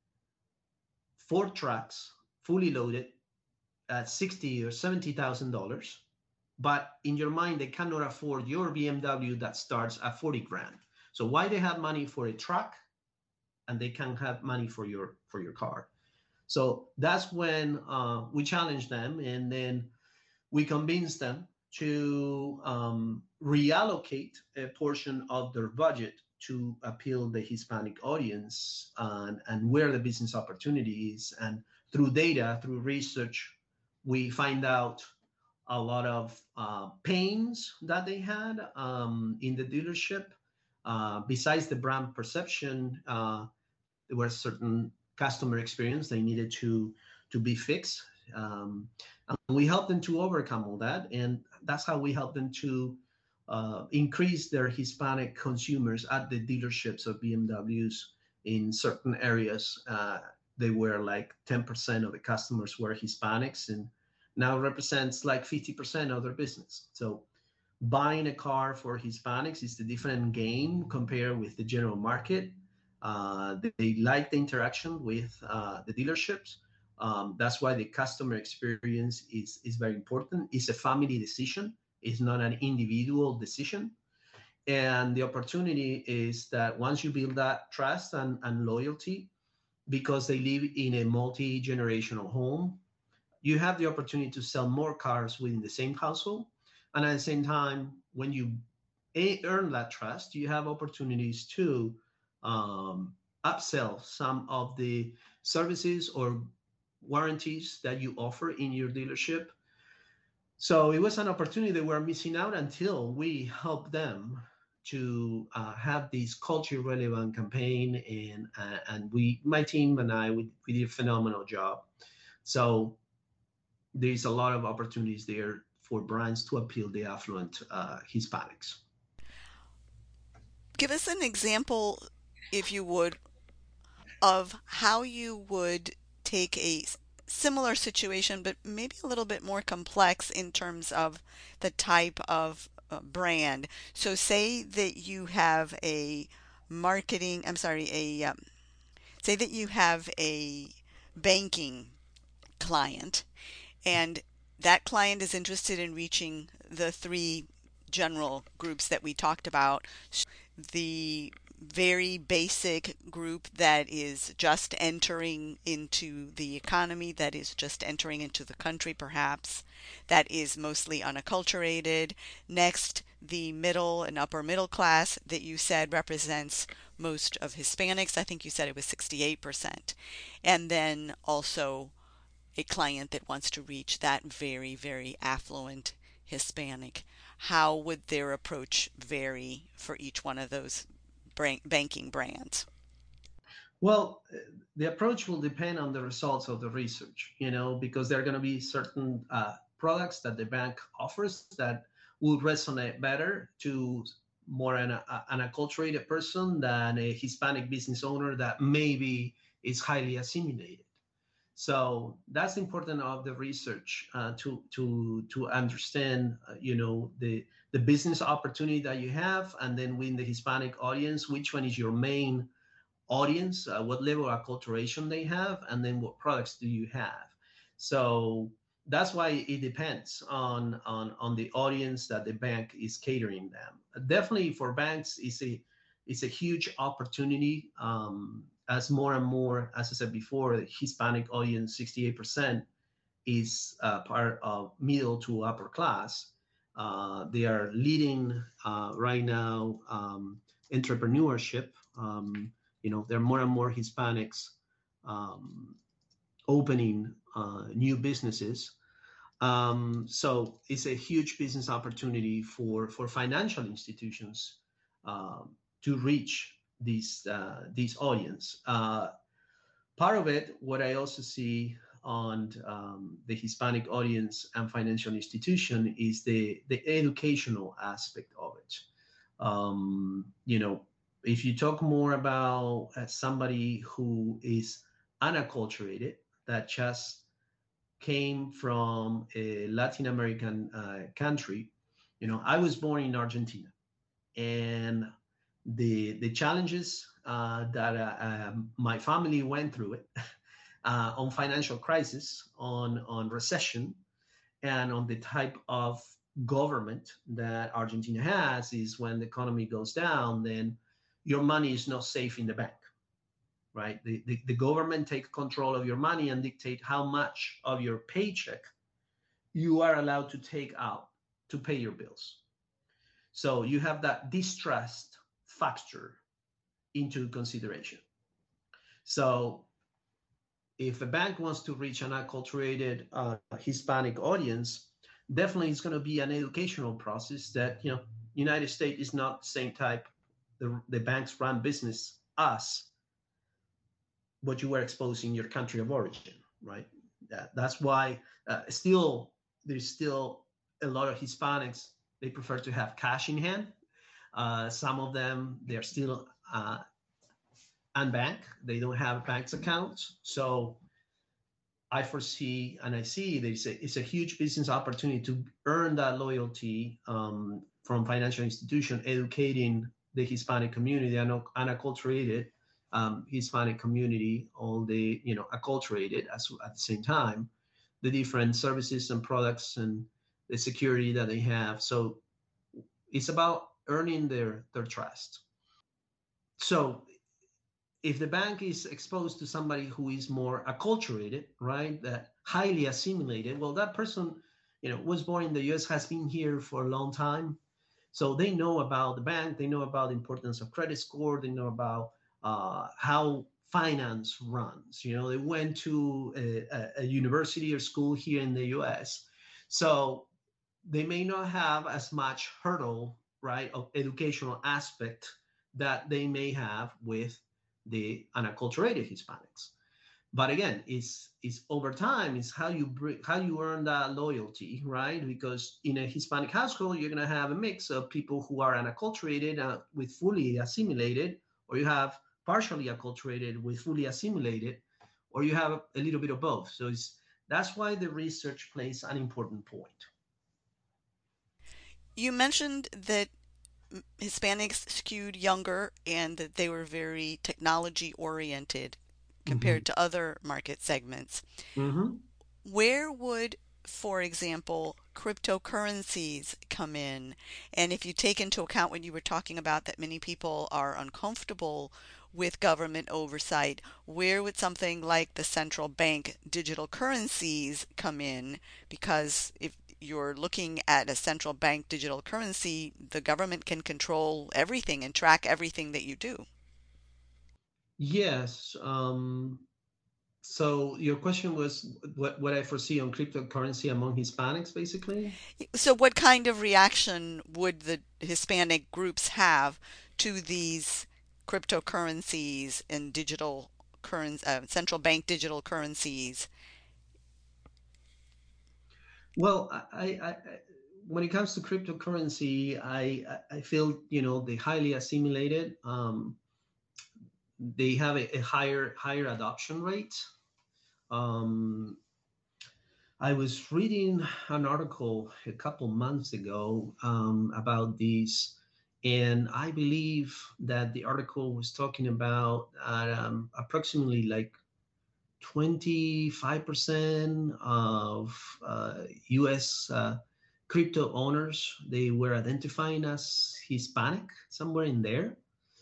Speaker 2: 4 trucks fully loaded at $60,000 or $70,000, but in your mind they cannot afford your BMW that starts at 40 grand? So why they have money for a truck and they can't have money for your car? So that's when we challenge them, and then we convince them to reallocate a portion of their budget to appeal the Hispanic audience and where the business opportunity is. And through data, through research, we find out a lot of pains that they had in the dealership. Besides the brand perception, there were certain customer experience they needed to to be fixed. And we help them to overcome all that, and that's how we help them to increase their Hispanic consumers at the dealerships of BMWs in certain areas. They were like 10% of the customers were Hispanics, and now represents like 50% of their business. So buying a car for Hispanics is a different game compared with the general market. They like the interaction with the dealerships. That's why the customer experience is very important. It's a family decision. It's not an individual decision. And the opportunity is that once you build that trust and loyalty, because they live in a multi-generational home, you have the opportunity to sell more cars within the same household. And at the same time, when you earn that trust, you have opportunities to um, upsell some of the services or warranties that you offer in your dealership. So it was an opportunity they were missing out until we helped them to have this culture relevant campaign, and we, my team and I, we did a phenomenal job. So there's a lot of opportunities there for brands to appeal the affluent Hispanics.
Speaker 1: Give us an example, if you would, of how you would take a similar situation, but maybe a little bit more complex in terms of the type of brand. So, say that you have a marketing, I'm sorry, say that you have a banking client, and that client is interested in reaching the three general groups that we talked about. The very basic group that is just entering into the economy, that is just entering into the country, perhaps, that is mostly unacculturated. Next, the middle and upper middle class that you said represents most of Hispanics. I think you said it was 68%. And then also a client that wants to reach that very, very affluent Hispanic. How would their approach vary for each one of those banking brands?
Speaker 2: Well, the approach will depend on the results of the research, because there are going to be certain products that the bank offers that will resonate better to more an acculturated person than a Hispanic business owner that maybe is highly assimilated. So that's important of the research to understand, the business opportunity that you have, and then within the Hispanic audience, which one is your main audience, what level of acculturation they have, and then what products do you have. So that's why it depends on the audience that the bank is catering them. Definitely for banks, it's a huge opportunity. As more and more, as I said before, the Hispanic audience, 68% is part of middle to upper class. They are leading right now entrepreneurship. There are more and more Hispanics um, opening new businesses. So it's a huge business opportunity for financial institutions to reach these audience. Part of it, what I also see on the Hispanic audience and financial institution is the educational aspect of it. You know, if you talk more about somebody who is unacculturated, that just came from a Latin American country, I was born in Argentina, and the challenges that my family went through it on financial crisis, on recession, and on the type of government that Argentina has is when the economy goes down, then your money is not safe in the bank, right? The government take control of your money and dictate how much of your paycheck you are allowed to take out to pay your bills. So you have that distrust factor into consideration. So if a bank wants to reach an acculturated Hispanic audience, definitely it's going to be an educational process that, United States is not the same type the banks run business as what you were exposed in your country of origin, right? That's why still there's still a lot of Hispanics. They prefer to have cash in hand. Some of them they're still unbanked. They don't have bank accounts. So I foresee and I see there's it's a huge business opportunity to earn that loyalty from financial institution, educating the Hispanic community and unacculturated Hispanic community, all the acculturated as at the same time, the different services and products and the security that they have. So it's about earning their trust. So if the bank is exposed to somebody who is more acculturated, right, that highly assimilated, well, that person, was born in the U.S., has been here for a long time, so they know about the bank, they know about the importance of credit score, they know about how finance runs. They went to a university or school here in the U.S., so they may not have as much hurdle, right, of educational aspect that they may have with the unacculturated Hispanics. But again, it's over time. It's how you earn that loyalty, right? Because in a Hispanic household, you're gonna have a mix of people who are unacculturated with fully assimilated, or you have partially acculturated with fully assimilated, or you have a little bit of both. So that's why the research plays an important point.
Speaker 1: You mentioned that Hispanics skewed younger and that they were very technology oriented
Speaker 2: Mm-hmm.
Speaker 1: compared to other market segments.
Speaker 2: Mm-hmm.
Speaker 1: Where would, for example, cryptocurrencies come in? And if you take into account when you were talking about that many people are uncomfortable with government oversight, where would something like the central bank digital currencies come in? Because if you're looking at a central bank digital currency, the government can control everything and track everything that you do.
Speaker 2: Yes. So your question was what I foresee on cryptocurrency among Hispanics, basically.
Speaker 1: So, what kind of reaction would the Hispanic groups have to these cryptocurrencies and digital currency, central bank digital currencies?
Speaker 2: Well, when it comes to cryptocurrency, I feel they highly assimilated. They have a higher adoption rate. Um, I was reading an article a couple months ago about these, and I believe that the article was talking about approximately like 25% of US crypto owners, they were identifying as Hispanic, somewhere in there.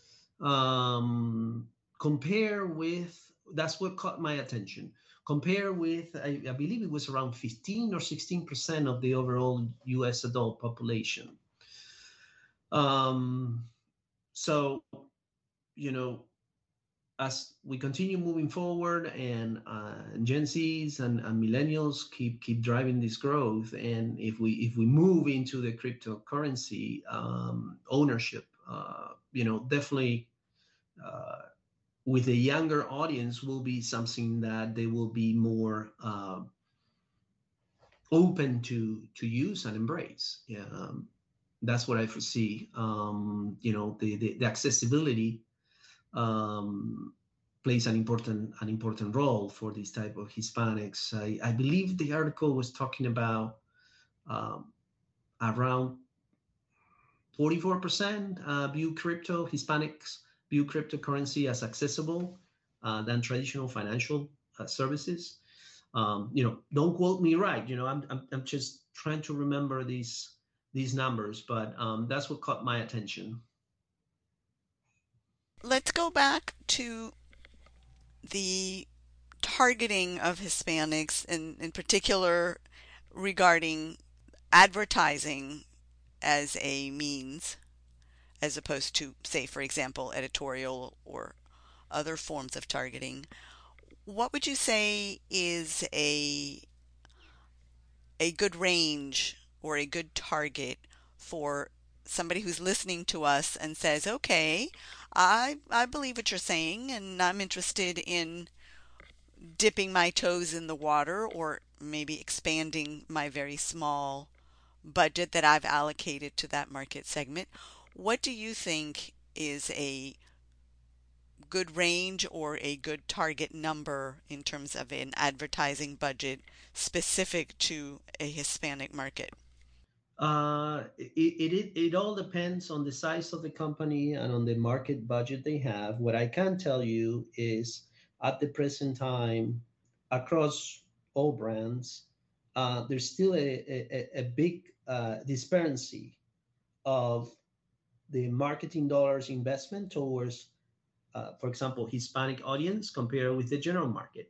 Speaker 2: Um, compare with, that's what caught my attention. Compare with, I believe it was around 15 or 16% of the overall US adult population. Um, so, you know, as we continue moving forward and Gen Zs and millennials keep driving this growth, and if we move into the cryptocurrency ownership, definitely uh, with a younger audience will be something that they will be more open to use and embrace. Yeah, that's what I foresee. The accessibility um, plays an important role for this type of Hispanics. I believe the article was talking about um, around 44% view crypto Hispanics view cryptocurrency as accessible than traditional financial services. Don't quote me right. I'm just trying to remember these numbers, but that's what caught my attention.
Speaker 1: Let's go back to the targeting of Hispanics, in particular regarding advertising as a means, as opposed to, say, for example, editorial or other forms of targeting. What would you say is a good range or a good target for somebody who's listening to us and says, "Okay, I believe what you're saying, and I'm interested in dipping my toes in the water or maybe expanding my very small budget that I've allocated to that market segment. What do you think is a good range or a good target number in terms of an advertising budget specific to a Hispanic market?
Speaker 2: It all depends on the size of the company and on the market budget they have. What I can tell you is at the present time, across all brands, there's still a big disparity of the marketing dollars investment towards, for example, Hispanic audience compared with the general market.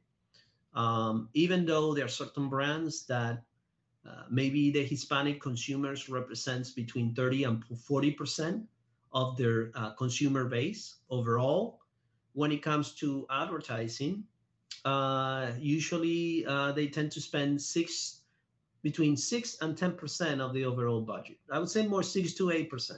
Speaker 2: Even though there are certain brands that maybe the Hispanic consumers represents between 30 and 40% of their consumer base overall. When it comes to advertising, usually they tend to spend between 6 and 10% of the overall budget. I would say more 6 to 8%.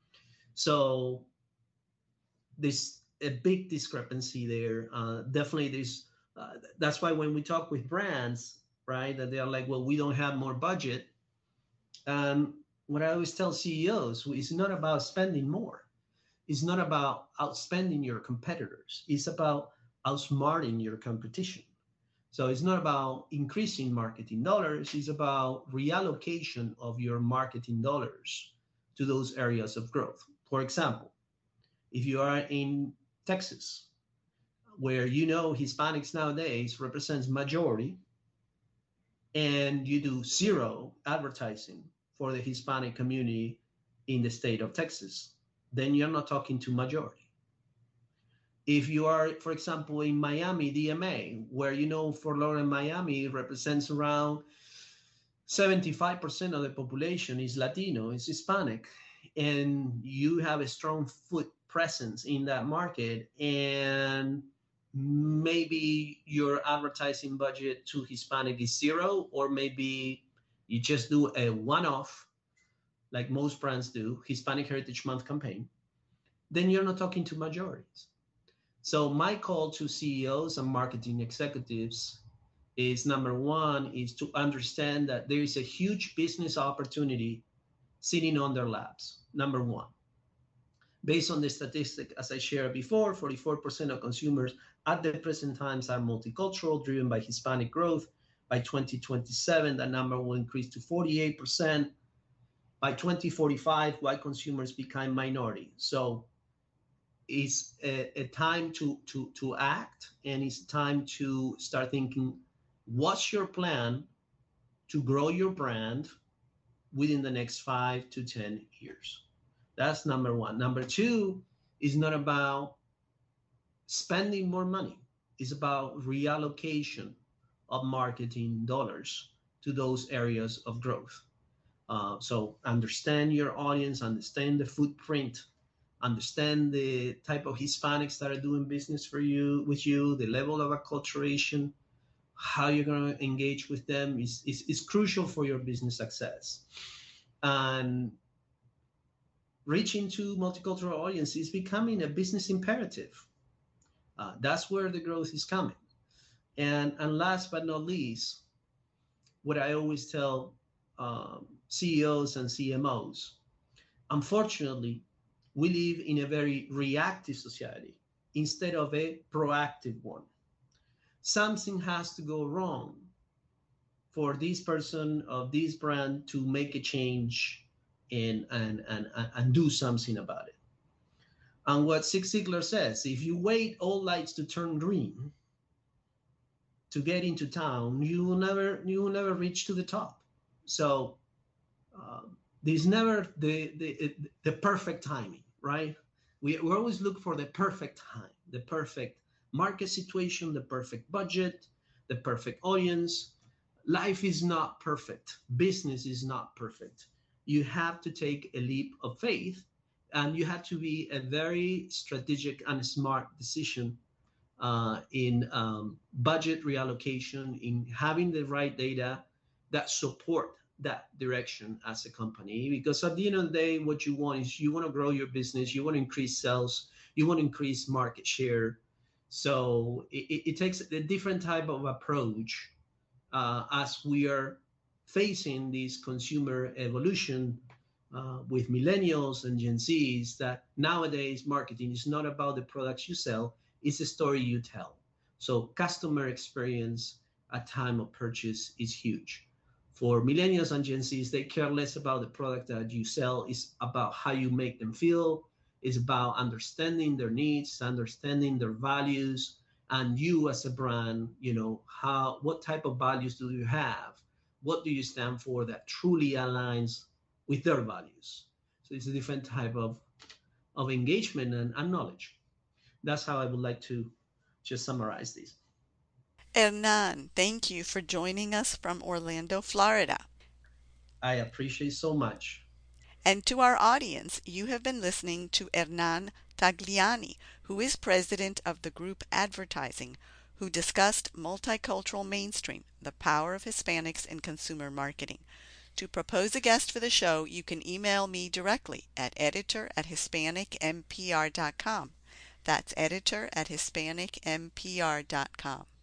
Speaker 2: So there's a big discrepancy there. Definitely, there's. That's why when we talk with brands, right, that they are like, well, we don't have more budget. And what I always tell CEOs is not about spending more. It's not about outspending your competitors. It's about outsmarting your competition. So it's not about increasing marketing dollars. It's about reallocation of your marketing dollars to those areas of growth. For example, if you are in Texas, where you know Hispanics nowadays represents majority, and you do zero advertising for the Hispanic community in the state of Texas, then you're not talking to majority. If you are, for example, in Miami, DMA, where you know Fort Lauderdale, Miami represents around 75% of the population is Latino, is Hispanic, and you have a strong foot presence in that market, and maybe your advertising budget to Hispanic is zero, or maybe you just do a one-off, like most brands do, Hispanic Heritage Month campaign, then you're not talking to majorities. So my call to CEOs and marketing executives is, number one, is to understand that there is a huge business opportunity sitting on their laps. Number one, based on the statistic, as I shared before, 44% of consumers at the present times are multicultural, driven by Hispanic growth. By 2027, that number will increase to 48%. By 2045, white consumers become minority. So it's a time to act, and it's time to start thinking, what's your plan to grow your brand within the next 5 to 10 years? That's number one. Number two is not about spending more money. It's about reallocation of marketing dollars to those areas of growth. So understand your audience, understand the footprint, understand the type of Hispanics that are doing business for you, with you, the level of acculturation, how you're going to engage with them is crucial for your business success. And reaching to multicultural audiences is becoming a business imperative. That's where the growth is coming. And last but not least, what I always tell CEOs and CMOs, unfortunately, we live in a very reactive society instead of a proactive one. Something has to go wrong for this person of this brand to make a change and do something about it. And what Zig Ziglar says, if you wait all lights to turn green to get into town, you will never reach to the top. So there's never the perfect timing, right? We always look for the perfect time, the perfect market situation, the perfect budget, the perfect audience. Life is not perfect. Business is not perfect. You have to take a leap of faith, and you have to be a very strategic and smart decision in budget reallocation, in having the right data that support that direction as a company. Because at the end of the day, what you want is, you want to grow your business, you want to increase sales, you want to increase market share, So it takes a different type of approach as we are facing this consumer evolution with millennials and Gen Zs, that nowadays marketing is not about the products you sell, it's a story you tell. So customer experience at time of purchase is huge. For millennials and Gen Zs, they care less about the product that you sell. It's about how you make them feel. It's about understanding their needs, understanding their values, and you as a brand, how what type of values do you have? What do you stand for that truly aligns with their values? So it's a different type of engagement and knowledge. That's how I would like to just summarize this.
Speaker 1: Hernan, thank you for joining us from Orlando, Florida.
Speaker 2: I appreciate so much.
Speaker 1: And to our audience, you have been listening to Hernan Tagliani, who is president of the group Advertising, who discussed multicultural mainstream, the power of Hispanics in consumer marketing. To propose a guest for the show, you can email me directly at editor@hispanicmpr.com. That's editor@hispanicmpr.com.